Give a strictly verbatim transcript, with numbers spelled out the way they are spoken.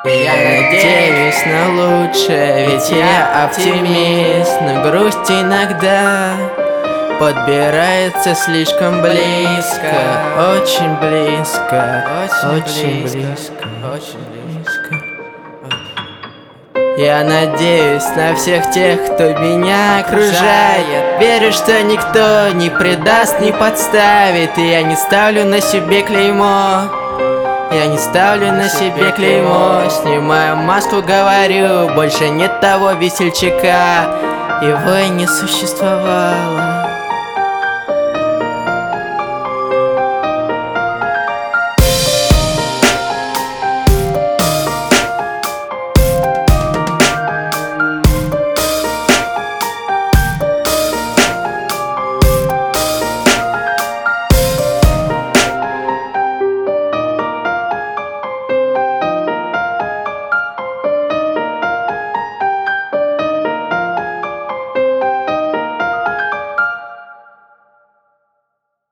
Я надеюсь на лучшее, ведь я оптимист. Но грусть иногда подбирается слишком близко, очень близко, очень близко, очень близко. Я надеюсь на всех тех, кто меня окружает. Верю, что никто не предаст, не подставит. И я не ставлю на себе клеймо. Я не ставлю на себе клеймо. Снимаю маску, говорю, больше нет того весельчака. Его и не существовало.